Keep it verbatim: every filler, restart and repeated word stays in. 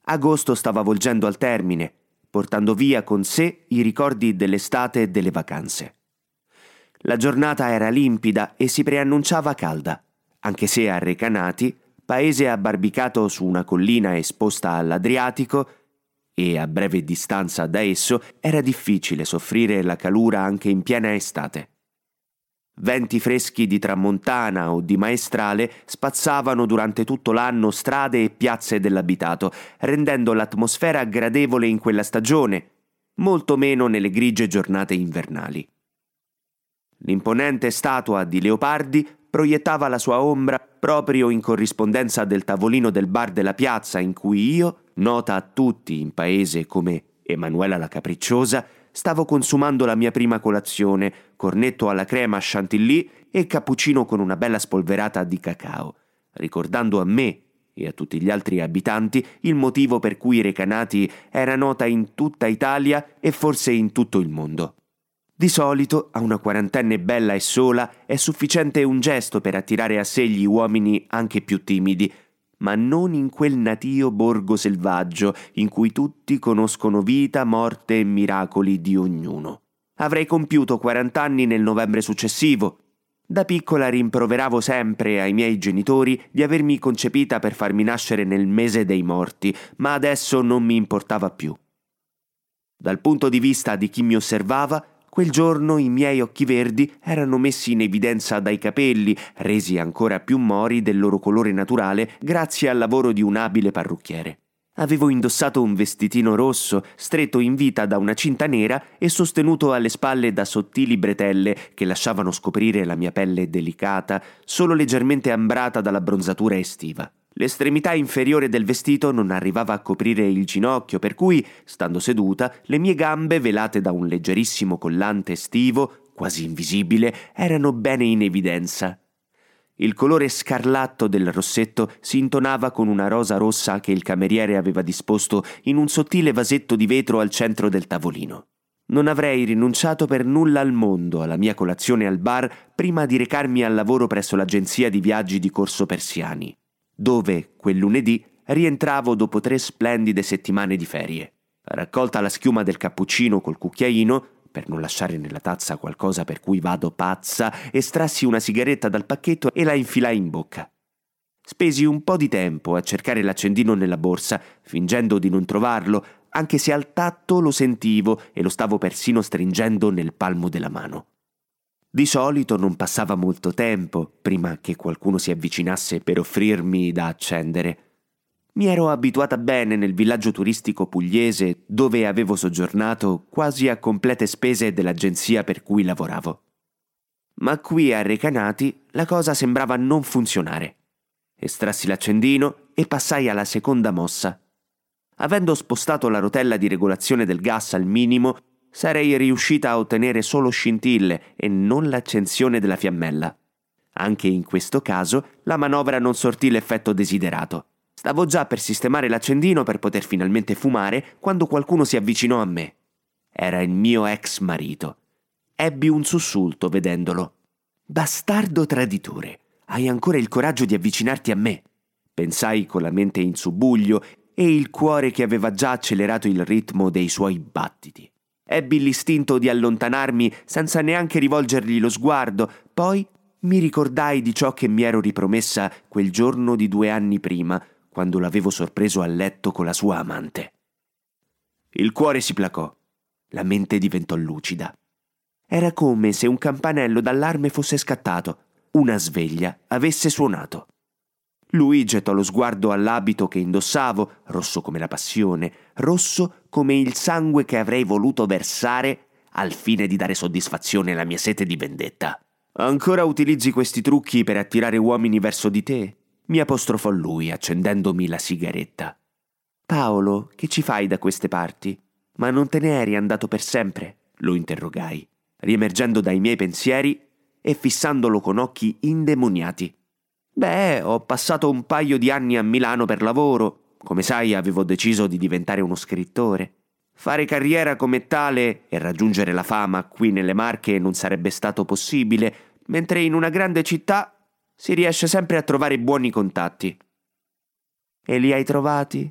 Agosto stava volgendo al termine, portando via con sé i ricordi dell'estate e delle vacanze. La giornata era limpida e si preannunciava calda, anche se a Recanati, paese abbarbicato su una collina esposta all'Adriatico, e a breve distanza da esso, era difficile soffrire la calura anche in piena estate. Venti freschi di tramontana o di maestrale spazzavano durante tutto l'anno strade e piazze dell'abitato, rendendo l'atmosfera gradevole in quella stagione, molto meno nelle grigie giornate invernali. L'imponente statua di Leopardi proiettava la sua ombra proprio in corrispondenza del tavolino del bar della piazza in cui io, nota a tutti in paese come Emanuela la Capricciosa, stavo consumando la mia prima colazione, cornetto alla crema chantilly e cappuccino con una bella spolverata di cacao, ricordando a me e a tutti gli altri abitanti il motivo per cui Recanati era nota in tutta Italia e forse in tutto il mondo. Di solito, a una quarantenne bella e sola, è sufficiente un gesto per attirare a sé gli uomini anche più timidi, ma non in quel natio borgo selvaggio in cui tutti conoscono vita, morte e miracoli di ognuno. Avrei compiuto quarant'anni nel novembre successivo. Da piccola rimproveravo sempre ai miei genitori di avermi concepita per farmi nascere nel mese dei morti, ma adesso non mi importava più. Dal punto di vista di chi mi osservava, quel giorno i miei occhi verdi erano messi in evidenza dai capelli, resi ancora più mori del loro colore naturale grazie al lavoro di un abile parrucchiere. Avevo indossato un vestitino rosso, stretto in vita da una cinta nera e sostenuto alle spalle da sottili bretelle che lasciavano scoprire la mia pelle delicata, solo leggermente ambrata dalla bronzatura estiva. L'estremità inferiore del vestito non arrivava a coprire il ginocchio, per cui, stando seduta, le mie gambe, velate da un leggerissimo collante estivo, quasi invisibile, erano bene in evidenza. Il colore scarlatto del rossetto si intonava con una rosa rossa che il cameriere aveva disposto in un sottile vasetto di vetro al centro del tavolino. Non avrei rinunciato per nulla al mondo alla mia colazione al bar prima di recarmi al lavoro presso l'agenzia di viaggi di Corso Persiani, dove, quel lunedì, rientravo dopo tre splendide settimane di ferie. Raccolta la schiuma del cappuccino col cucchiaino, per non lasciare nella tazza qualcosa per cui vado pazza, estrassi una sigaretta dal pacchetto e la infilai in bocca. Spesi un po' di tempo a cercare l'accendino nella borsa, fingendo di non trovarlo, anche se al tatto lo sentivo e lo stavo persino stringendo nel palmo della mano. Di solito non passava molto tempo prima che qualcuno si avvicinasse per offrirmi da accendere. Mi ero abituata bene nel villaggio turistico pugliese dove avevo soggiornato quasi a complete spese dell'agenzia per cui lavoravo. Ma qui a Recanati la cosa sembrava non funzionare. Estrassi l'accendino e passai alla seconda mossa. Avendo spostato la rotella di regolazione del gas al minimo, sarei riuscita a ottenere solo scintille e non l'accensione della fiammella. Anche in questo caso la manovra non sortì l'effetto desiderato. Stavo già per sistemare l'accendino per poter finalmente fumare quando qualcuno si avvicinò a me. Era il mio ex marito. Ebbi un sussulto vedendolo. «Bastardo traditore, hai ancora il coraggio di avvicinarti a me», pensai con la mente in subbuglio e il cuore che aveva già accelerato il ritmo dei suoi battiti. Ebbi l'istinto di allontanarmi senza neanche rivolgergli lo sguardo, poi mi ricordai di ciò che mi ero ripromessa quel giorno di due anni prima, quando l'avevo sorpreso a letto con la sua amante. Il cuore si placò, la mente diventò lucida. Era come se un campanello d'allarme fosse scattato, una sveglia avesse suonato. Lui gettò lo sguardo all'abito che indossavo, rosso come la passione, rosso come il sangue che avrei voluto versare al fine di dare soddisfazione alla mia sete di vendetta. «Ancora utilizzi questi trucchi per attirare uomini verso di te?» mi apostrofò lui, accendendomi la sigaretta. «Paolo, che ci fai da queste parti? Ma non te ne eri andato per sempre?» lo interrogai, riemergendo dai miei pensieri e fissandolo con occhi indemoniati. «Beh, ho passato un paio di anni a Milano per lavoro. Come sai, avevo deciso di diventare uno scrittore. Fare carriera come tale e raggiungere la fama qui nelle Marche non sarebbe stato possibile, mentre in una grande città si riesce sempre a trovare buoni contatti». «E li hai trovati?»